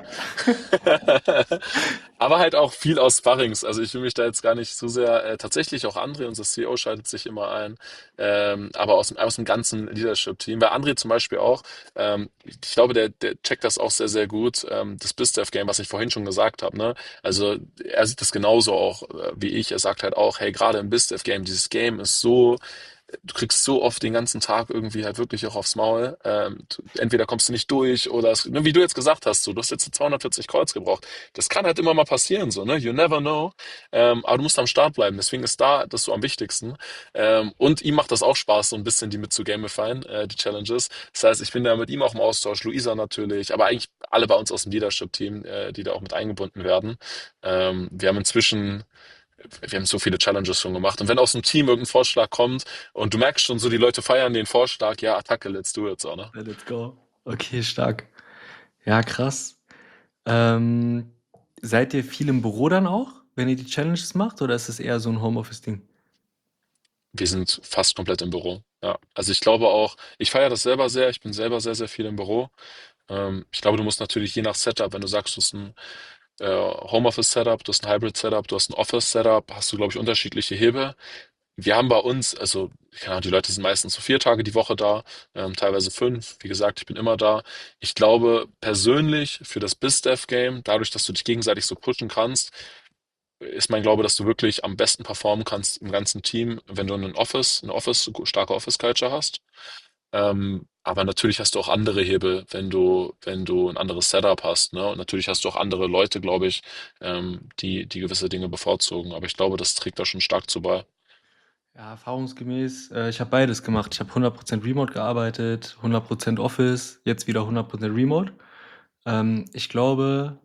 Aber halt auch viel aus Sparrings. Also ich will mich da jetzt gar nicht so sehr, äh, tatsächlich auch André, unser C E O, schaltet sich immer ein, ähm, aber aus, dem- aus dem ganzen Leadership-Team. Bei André zum Beispiel auch, ähm, ich glaube, der, der checkt das auch sehr, sehr gut, ähm, das BizDev-Game, was ich vorhin schon gesagt habe, ne? Also er sieht das genauso auch äh, wie ich. Er sagt halt auch, hey, gerade im BizDev-Game, dieses Game ist so, du kriegst so oft den ganzen Tag irgendwie halt wirklich auch aufs Maul. Ähm, du, entweder kommst du nicht durch oder es, ne, wie du jetzt gesagt hast, so, du hast jetzt zweihundertvierzig Calls gebraucht. Das kann halt immer mal passieren, so, ne? You never know. Ähm, aber du musst am Start bleiben. Deswegen ist da das so am wichtigsten. Ähm, und ihm macht das auch Spaß, so ein bisschen die mit zu gamifyen, äh, die Challenges. Das heißt, ich bin da mit ihm auch im Austausch, Luisa natürlich, aber eigentlich alle bei uns aus dem Leadership-Team, äh, die da auch mit eingebunden werden. Ähm, wir haben inzwischen wir haben so viele Challenges schon gemacht. Und wenn aus dem Team irgendein Vorschlag kommt und du merkst schon so, die Leute feiern den Vorschlag, ja, Attacke, let's do it, so, ne? Ja, let's go. Okay, stark. Ja, krass. Ähm, seid ihr viel im Büro dann auch, wenn ihr die Challenges macht, oder ist es eher so ein Homeoffice-Ding? Wir sind fast komplett im Büro. Ja, also ich glaube auch, ich feiere das selber sehr, ich bin selber sehr, sehr viel im Büro. Ähm, ich glaube, du musst natürlich je nach Setup, wenn du sagst, du hast ein äh, Homeoffice-Setup, du hast ein Hybrid-Setup, du hast ein Office-Setup, hast du, glaube ich, unterschiedliche Hebel. Wir haben bei uns, also, keine Ahnung, die Leute sind meistens so vier Tage die Woche da, ähm, teilweise fünf. Wie gesagt, ich bin immer da. Ich glaube persönlich für das BizDev-Game, dadurch, dass du dich gegenseitig so pushen kannst, ist mein Glaube, dass du wirklich am besten performen kannst im ganzen Team, wenn du einen Office, eine Office, starke Office-Culture hast. Ähm, Aber natürlich hast du auch andere Hebel, wenn du, wenn du ein anderes Setup hast, ne? Und natürlich hast du auch andere Leute, glaube ich, ähm, die, die gewisse Dinge bevorzugen. Aber ich glaube, das trägt da schon stark zu bei. Ja, erfahrungsgemäß, äh, ich habe beides gemacht. Ich habe hundert Prozent Remote gearbeitet, hundert Prozent Office, jetzt wieder hundert Prozent Remote. Ähm, ich glaube,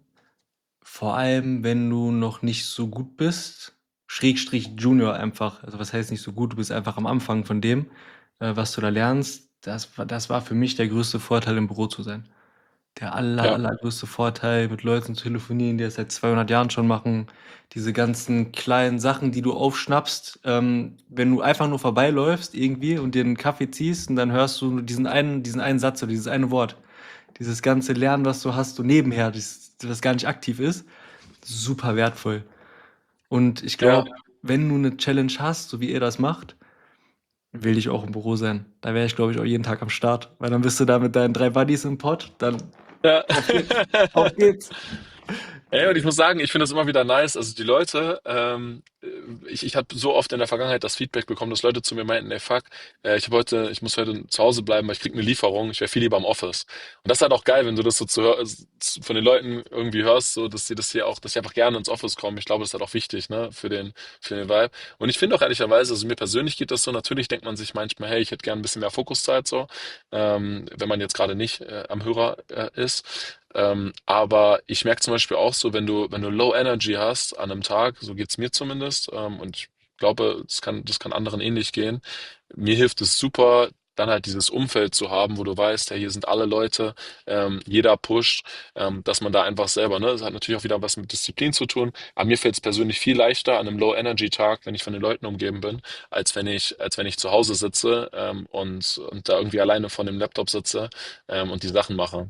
vor allem, wenn du noch nicht so gut bist, Schrägstrich Junior einfach, also was heißt nicht so gut, du bist einfach am Anfang von dem, äh, was du da lernst, das war, das war für mich der größte Vorteil, im Büro zu sein. Der aller, Ja, allergrößte Vorteil, mit Leuten zu telefonieren, die das seit zweihundert Jahren schon machen, diese ganzen kleinen Sachen, die du aufschnappst, ähm, wenn du einfach nur vorbeiläufst irgendwie und dir einen Kaffee ziehst und dann hörst du nur diesen einen, diesen einen Satz oder dieses eine Wort. Dieses ganze Lernen, was du hast, so nebenher, das, das gar nicht aktiv ist, super wertvoll. Und ich ja, glaube, wenn du eine Challenge hast, so wie ihr das macht, will ich auch im Büro sein. Da wäre ich, glaube ich, auch jeden Tag am Start. Weil dann bist du da mit deinen drei Buddies im Pod, dann ja. auf geht's. Auf geht's. Ey, und ich muss sagen, ich finde das immer wieder nice. Also die Leute, ähm, äh, ich, ich habe so oft in der Vergangenheit das Feedback bekommen, dass Leute zu mir meinten, ey fuck, äh, ich hab heute, ich muss heute zu Hause bleiben, weil ich krieg eine Lieferung, ich wäre viel lieber im Office. Und das ist halt auch geil, wenn du das so zu, hör- zu- von den Leuten irgendwie hörst, so dass sie das hier auch, dass sie einfach gerne ins Office kommen. Ich glaube, das ist halt auch wichtig, ne, für den, für den Vibe. Und ich finde auch ehrlicherweise, also mir persönlich geht das so, natürlich denkt man sich manchmal, hey, ich hätte gerne ein bisschen mehr Fokuszeit so, ähm, wenn man jetzt gerade nicht äh, am Hörer äh, ist. Ähm, aber ich merke zum Beispiel auch so, wenn du, wenn du Low Energy hast an einem Tag, so geht's mir zumindest, ähm, und ich glaube, das kann, das kann anderen ähnlich gehen. Mir hilft es super, dann halt dieses Umfeld zu haben, wo du weißt, ja, hier sind alle Leute, ähm, jeder pusht, ähm, dass man da einfach selber, ne, das hat natürlich auch wieder was mit Disziplin zu tun, aber mir fällt es persönlich viel leichter an einem Low-Energy-Tag, wenn ich von den Leuten umgeben bin, als wenn ich, als wenn ich zu Hause sitze, ähm, und, und da irgendwie alleine vor dem Laptop sitze, ähm, und die Sachen mache.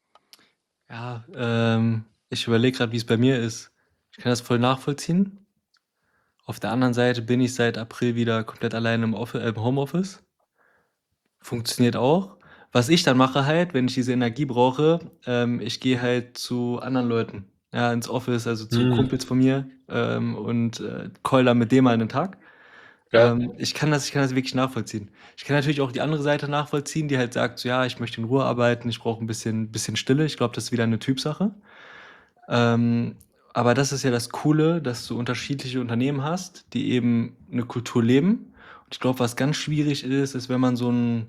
Ja, ähm, ich überlege gerade, wie es bei mir ist. Ich kann das voll nachvollziehen. Auf der anderen Seite bin ich seit April wieder komplett alleine im, Office, äh, im Homeoffice. Funktioniert auch. Was ich dann mache halt, wenn ich diese Energie brauche, ähm, ich gehe halt zu anderen Leuten, ja, ins Office, also zu Hm, Kumpels von mir, ähm, und äh, call dann mit dem mal einen Tag. ja. Ähm, ich kann das, ich kann das wirklich nachvollziehen. Ich kann natürlich auch die andere Seite nachvollziehen, die halt sagt, so, ja, ich möchte in Ruhe arbeiten, ich brauche ein bisschen, bisschen Stille. Ich glaube, das ist wieder eine Typsache. Ähm, aber das ist ja das Coole, dass du unterschiedliche Unternehmen hast, die eben eine Kultur leben. Und ich glaube, was ganz schwierig ist, ist, wenn man so ein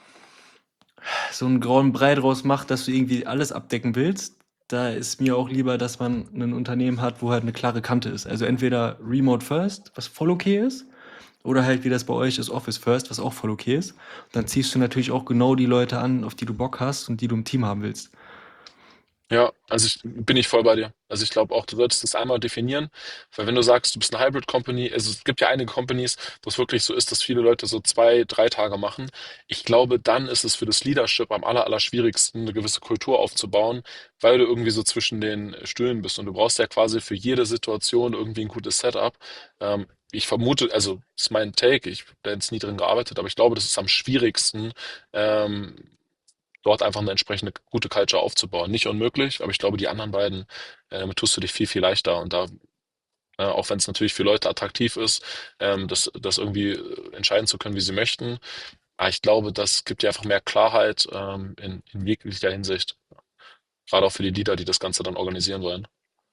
so einen grauen Brei draus macht, dass du irgendwie alles abdecken willst, da ist mir auch lieber, dass man ein Unternehmen hat, wo halt eine klare Kante ist. Also entweder Remote First, was voll okay ist, oder halt wie das bei euch ist, Office First, was auch voll okay ist. Und dann ziehst du natürlich auch genau die Leute an, auf die du Bock hast und die du im Team haben willst. Ja, also ich bin ich voll bei dir. Also ich glaube auch, du solltest das einmal definieren, weil wenn du sagst, du bist eine Hybrid Company, also es gibt ja einige Companies, wo es wirklich so ist, dass viele Leute so zwei, drei Tage machen. Ich glaube, dann ist es für das Leadership am aller, aller schwierigsten, eine gewisse Kultur aufzubauen, weil du irgendwie so zwischen den Stühlen bist und du brauchst ja quasi für jede Situation irgendwie ein gutes Setup. Ähm, ich vermute, also das ist mein Take, ich habe da jetzt nie drin gearbeitet, aber ich glaube, das ist am schwierigsten, ähm, dort einfach eine entsprechende gute Culture aufzubauen. Nicht unmöglich, aber ich glaube, die anderen beiden, äh, damit tust du dich viel, viel leichter. Und da, äh, auch wenn es natürlich für Leute attraktiv ist, ähm, das, das irgendwie äh, entscheiden zu können, wie sie möchten, aber ich glaube, das gibt dir einfach mehr Klarheit, ähm, in, in jeglicher Hinsicht. Gerade auch für die Leader, die das Ganze dann organisieren wollen.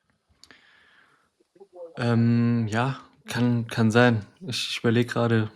Ähm, ja, kann, kann sein. Ich, ich überlege gerade.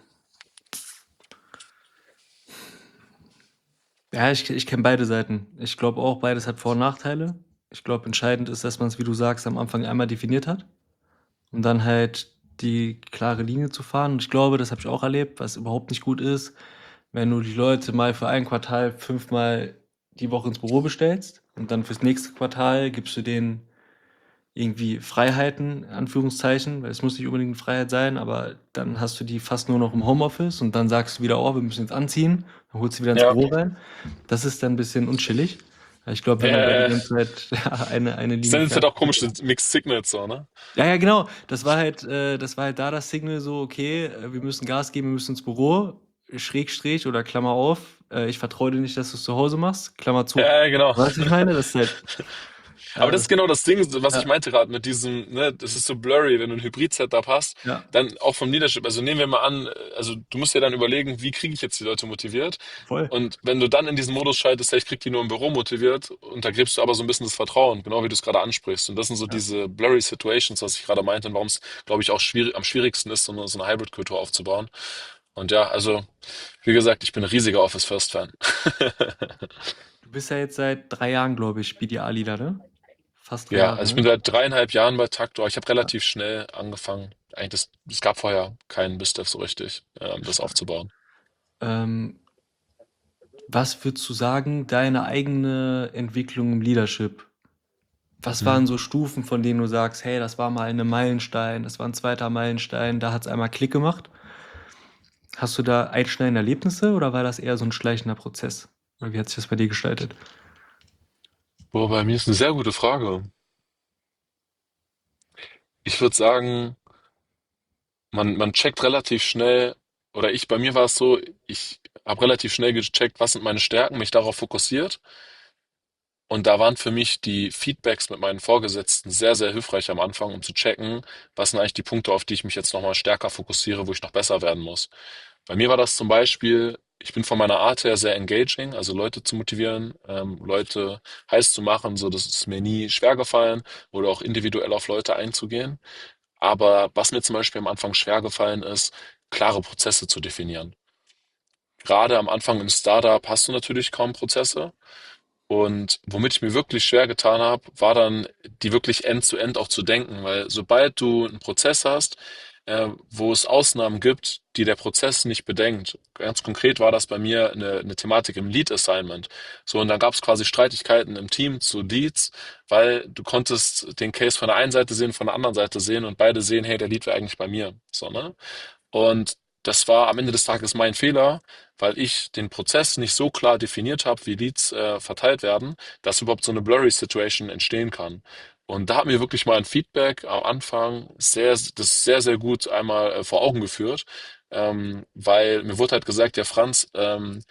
Ja, ich, ich kenne beide Seiten. Ich glaube auch, beides hat Vor- und Nachteile. Ich glaube, entscheidend ist, dass man es, wie du sagst, am Anfang einmal definiert hat. Und dann halt die klare Linie zu fahren. Und ich glaube, das habe ich auch erlebt, was überhaupt nicht gut ist, wenn du die Leute mal für ein Quartal fünfmal die Woche ins Büro bestellst und dann fürs nächste Quartal gibst du denen irgendwie Freiheiten, in Anführungszeichen, weil es muss nicht unbedingt eine Freiheit sein, aber dann hast du die fast nur noch im Homeoffice und dann sagst du wieder, oh, wir müssen jetzt anziehen, dann holst du wieder ins Ja, Büro rein. Das ist dann ein bisschen unchillig. Ich glaube, wenn du da die äh, ganze Zeit ja, eine, eine Linie sendet halt fährst. auch komische Mixed Signals so, ne? Ja, ja, genau. Das war halt, äh, das war halt da das Signal so, okay, äh, wir müssen Gas geben, wir müssen ins Büro, Schrägstrich oder Klammer auf, äh, ich vertraue dir nicht, dass du es zu Hause machst, Klammer zu. Ja, genau. Weißt du, was ich meine? Das ist halt. Aber Ja, das ist das genau das Ding, was ich ja, meinte gerade mit diesem, ne, das ist so blurry, wenn du ein Hybrid-Setup hast, ja, dann auch vom Leadership. Also nehmen wir mal an, also du musst dir dann überlegen, wie kriege ich jetzt die Leute motiviert? voll. Und wenn du dann in diesen Modus schaltest, hey, ich krieg die nur im Büro motiviert, untergräbst du aber so ein bisschen das Vertrauen, genau wie du es gerade ansprichst. Und das sind so Ja. diese blurry Situations, was ich gerade meinte und warum es, glaube ich, auch schwierig, am schwierigsten ist, so eine, so eine Hybrid-Kultur aufzubauen. Und ja, also, wie gesagt, ich bin ein riesiger Office First Fan. Du bist ja jetzt seit drei Jahren, glaube ich, B D A-Leader, ne? Fast drei Ja, Jahre, also ich bin ne? seit dreieinhalb Jahren bei Taktor. Ich habe Ja, relativ schnell angefangen. Eigentlich, das, es gab vorher keinen BizDev so richtig, ähm, das stark. aufzubauen. Ähm, was würdest du sagen, deine eigene Entwicklung im Leadership? Was Mhm. waren so Stufen, von denen du sagst, hey, das war mal eine Meilenstein, das war ein zweiter Meilenstein, da hat es einmal Klick gemacht? Hast du da einschneidende Erlebnisse oder war das eher so ein schleichender Prozess? Oder wie hat sich das bei dir gestaltet? Boah, bei mir ist eine sehr gute Frage. Ich würde sagen, man, man checkt relativ schnell, oder ich, bei mir war es so, ich habe relativ schnell gecheckt, was sind meine Stärken, mich darauf fokussiert. Und da waren für mich die Feedbacks mit meinen Vorgesetzten sehr, sehr hilfreich am Anfang, um zu checken, was sind eigentlich die Punkte, auf die ich mich jetzt nochmal stärker fokussiere, wo ich noch besser werden muss. Bei mir war das zum Beispiel, ich bin von meiner Art her sehr engaging, also Leute zu motivieren, ähm, Leute heiß zu machen, so das ist mir nie schwer gefallen oder auch individuell auf Leute einzugehen. Aber was mir zum Beispiel am Anfang schwer gefallen ist, klare Prozesse zu definieren. Gerade am Anfang im Startup hast du natürlich kaum Prozesse. Und womit ich mir wirklich schwer getan habe, war dann, die wirklich end-to-end auch zu denken, weil sobald du einen Prozess hast, äh, wo es Ausnahmen gibt, die der Prozess nicht bedenkt. Ganz konkret war das bei mir eine, eine Thematik im Lead-Assignment. So, und dann gab es quasi Streitigkeiten im Team zu Leads, weil du konntest den Case von der einen Seite sehen, von der anderen Seite sehen und beide sehen, hey, der Lead wäre eigentlich bei mir. So, ne? Und das war am Ende des Tages mein Fehler, weil ich den Prozess nicht so klar definiert habe, wie Leads äh, verteilt werden, dass überhaupt so eine blurry Situation entstehen kann. Und da hat mir wirklich mal ein Feedback am Anfang sehr, das sehr, sehr gut einmal äh, vor Augen geführt, ähm, weil mir wurde halt gesagt, ja Franz, ähm,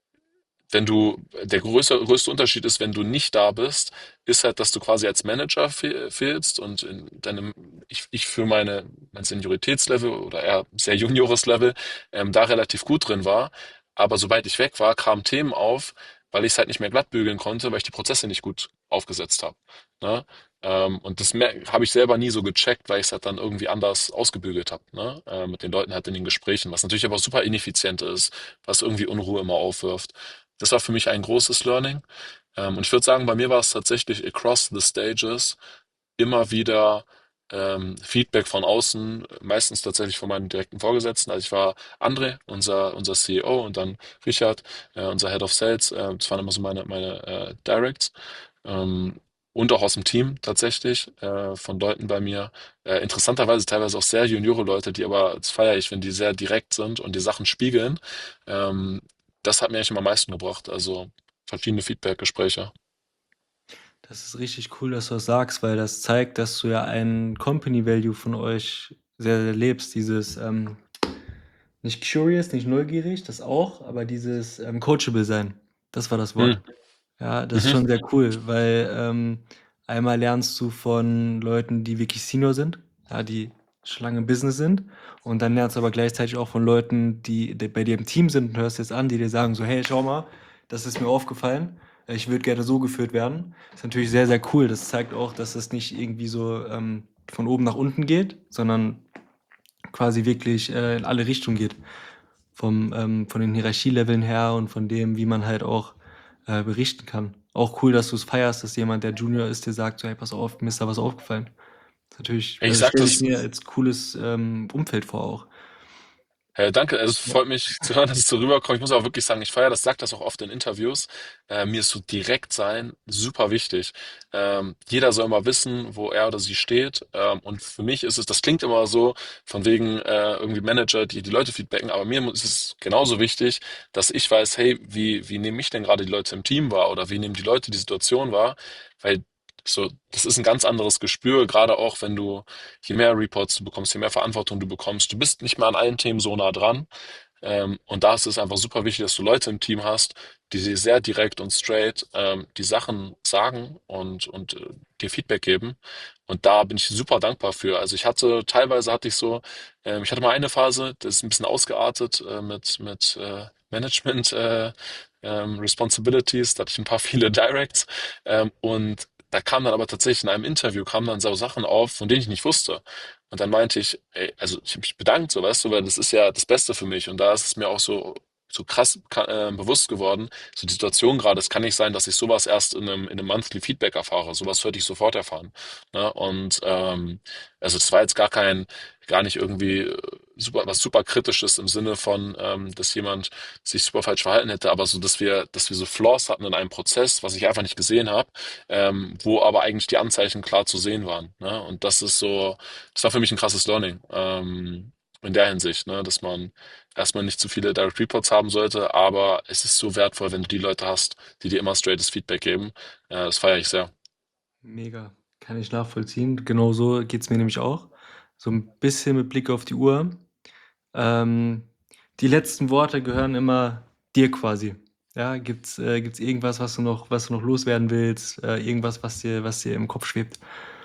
wenn du, der größte, größte Unterschied ist, wenn du nicht da bist, ist halt, dass du quasi als Manager fehl, fehlst und in deinem, ich, ich für meine, mein Senioritätslevel oder eher sehr juniores Level, ähm, da relativ gut drin war. Aber sobald ich weg war, kamen Themen auf, weil ich es halt nicht mehr glatt bügeln konnte, weil ich die Prozesse nicht gut aufgesetzt habe. Ne? Ähm, und das habe ich selber nie so gecheckt, weil ich es halt dann irgendwie anders ausgebügelt habe, ne? Äh, mit den Leuten halt in den Gesprächen, was natürlich aber super ineffizient ist, was irgendwie Unruhe immer aufwirft. Das war für mich ein großes Learning. Ähm, und ich würde sagen, bei mir war es tatsächlich across the stages immer wieder ähm, Feedback von außen, meistens tatsächlich von meinen direkten Vorgesetzten. Also ich war André, unser, unser C E O, und dann Richard, äh, unser Head of Sales. Äh, das waren immer so meine, meine äh, Directs. Ähm, und auch aus dem Team tatsächlich, äh, von Leuten bei mir. Äh, interessanterweise teilweise auch sehr juniore Leute, die aber, das feiere ich, wenn die sehr direkt sind und die Sachen spiegeln. Ähm, Das hat mir eigentlich immer am meisten gebracht. Also verschiedene Feedback-Gespräche. Das ist richtig cool, dass du das sagst, weil das zeigt, dass du ja ein Company Value von euch sehr, sehr lebst. Dieses ähm, nicht curious, nicht neugierig, das auch, aber dieses ähm, coachable sein. Das war das Wort. Hm. Ja, das ist Mhm. schon sehr cool, weil ähm, einmal lernst du von Leuten, die wirklich Senior sind, ja, die schon lange im Business sind. Und dann lernst du aber gleichzeitig auch von Leuten, die, die bei dir im Team sind und hörst jetzt an, die dir sagen so, hey, schau mal, das ist mir aufgefallen, ich würde gerne so geführt werden. Das ist natürlich sehr, sehr cool. Das zeigt auch, dass es nicht irgendwie so ähm, von oben nach unten geht, sondern quasi wirklich äh, in alle Richtungen geht. Vom, ähm, von den Hierarchieleveln her und von dem, wie man halt auch äh, berichten kann. Auch cool, dass du es feierst, dass jemand, der Junior ist, dir sagt, so, hey, pass auf, mir ist da was aufgefallen. Das ist natürlich, Ich also sag stelle ich das, mir als cooles ähm, Umfeld vor auch. Äh, danke, also es Ja, freut mich zu hören, dass es so rüberkommt. Ich muss auch wirklich sagen, ich feiere das, sag das auch oft in Interviews. Äh, mir ist so direkt sein super wichtig. Ähm, jeder soll mal wissen, wo er oder sie steht. Ähm, und für mich ist es, das klingt immer so, von wegen äh, irgendwie Manager, die die Leute feedbacken, aber mir ist es genauso wichtig, dass ich weiß, hey, wie, wie nehme ich denn gerade die Leute im Team wahr oder wie nehmen die Leute die Situation wahr? Weil so, das ist ein ganz anderes Gespür, gerade auch wenn du je mehr Reports du bekommst, je mehr Verantwortung du bekommst, du bist nicht mehr an allen Themen so nah dran. Ähm, und da ist es einfach super wichtig, dass du Leute im Team hast, die sie sehr direkt und straight ähm, die Sachen sagen und, und äh, dir Feedback geben. Und da bin ich super dankbar für. Also ich hatte, teilweise hatte ich so, ähm, ich hatte mal eine Phase, das ist ein bisschen ausgeartet äh, mit, mit äh, Management äh, ähm, Responsibilities, da hatte ich ein paar viele Directs ähm, und da kam dann aber tatsächlich in einem Interview kamen dann so Sachen auf, von denen ich nicht wusste. Und dann meinte ich, ey, also ich habe mich bedankt, so weißt du, weil das ist ja das Beste für mich. Und da ist es mir auch so so krass ka- äh, bewusst geworden, so die Situation gerade, es kann nicht sein, dass ich sowas erst in einem, in einem Monthly Feedback erfahre. Sowas sollte ich sofort erfahren. Ne? Und ähm, also das war jetzt gar kein, gar nicht irgendwie äh, super, was super kritisches im Sinne von, ähm, dass jemand sich super falsch verhalten hätte, aber so, dass wir, dass wir so Flaws hatten in einem Prozess, was ich einfach nicht gesehen habe, ähm, wo aber eigentlich die Anzeichen klar zu sehen waren. Ne? Und das ist so, das war für mich ein krasses Learning. Ähm, in der Hinsicht, ne, dass man erstmal nicht zu viele Direct Reports haben sollte, aber es ist so wertvoll, wenn du die Leute hast, die dir immer straightes Feedback geben. Äh, das feiere ich sehr. Mega, kann ich nachvollziehen. Genau so geht es mir nämlich auch. So ein bisschen mit Blick auf die Uhr. Ähm, Die letzten Worte gehören immer dir quasi. Ja, gibt's, äh, gibt's irgendwas, was du noch, was du noch loswerden willst? Äh, irgendwas, was dir, was dir im Kopf schwebt?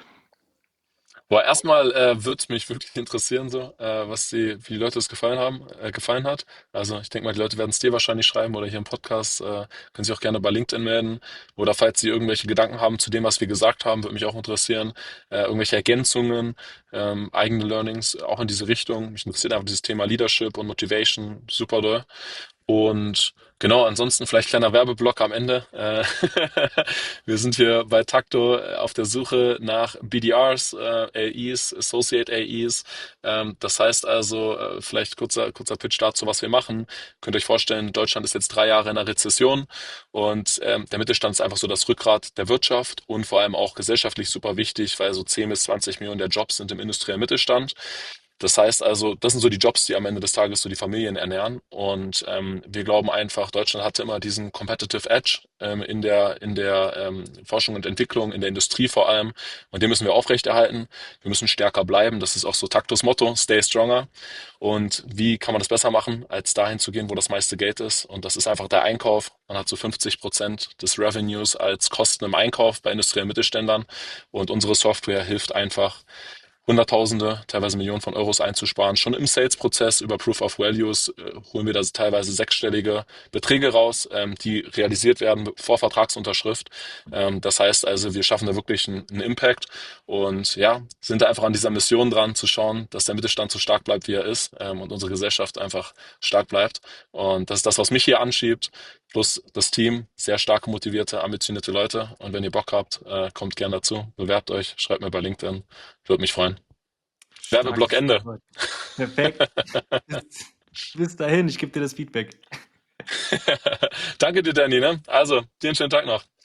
Boah, erstmal äh, würde es mich wirklich interessieren, so, äh, was die, wie die Leute es gefallen haben, äh, gefallen hat. Also ich denke mal, die Leute werden es dir wahrscheinlich schreiben oder hier im Podcast, äh, können sich auch gerne bei LinkedIn melden. Oder falls sie irgendwelche Gedanken haben zu dem, was wir gesagt haben, würde mich auch interessieren. Äh, irgendwelche Ergänzungen, ähm, eigene Learnings, auch in diese Richtung. Mich interessiert einfach dieses Thema Leadership und Motivation, super doll. Und genau, ansonsten vielleicht kleiner Werbeblock am Ende. Äh, Wir sind hier bei Takto äh, auf der Suche nach B D Rs, äh, A Es, Associate A Es. Ähm, das heißt also, äh, vielleicht kurzer, kurzer Pitch dazu, was wir machen. Könnt ihr euch vorstellen, Deutschland ist jetzt drei Jahre in einer Rezession und ähm, der Mittelstand ist einfach so das Rückgrat der Wirtschaft und vor allem auch gesellschaftlich super wichtig, weil so zehn bis zwanzig Millionen der Jobs sind im industriellen Mittelstand. Das heißt also, das sind so die Jobs, die am Ende des Tages so die Familien ernähren. Und ähm, wir glauben einfach, Deutschland hatte immer diesen Competitive Edge ähm, in der, in der ähm, Forschung und Entwicklung, in der Industrie vor allem. Und den müssen wir aufrechterhalten. Wir müssen stärker bleiben. Das ist auch so Taktos Motto, Stay Stronger. Und wie kann man das besser machen, als dahin zu gehen, wo das meiste Geld ist? Und das ist einfach der Einkauf. Man hat so fünfzig Prozent des Revenues als Kosten im Einkauf bei industriellen Mittelständlern. Und unsere Software hilft einfach, Hunderttausende, teilweise Millionen von Euros einzusparen. Schon im Sales-Prozess über Proof of Values äh, holen wir da teilweise sechsstellige Beträge raus, ähm, die realisiert werden vor Vertragsunterschrift. Ähm, das heißt also, wir schaffen da wirklich einen, einen Impact und ja, sind da einfach an dieser Mission dran, zu schauen, dass der Mittelstand so stark bleibt, wie er ist, ähm, und unsere Gesellschaft einfach stark bleibt. Und das ist das, was mich hier anschiebt. Plus das Team, sehr starke, motivierte, ambitionierte Leute. Und wenn ihr Bock habt, äh, kommt gern dazu, bewerbt euch, schreibt mir bei LinkedIn. Würde mich freuen. Werbeblock Starkes Ende. Schlusswort. Perfekt. Bis, bis dahin, ich gebe dir das Feedback. Danke dir, Danny, ne? Also, dir einen schönen Tag noch.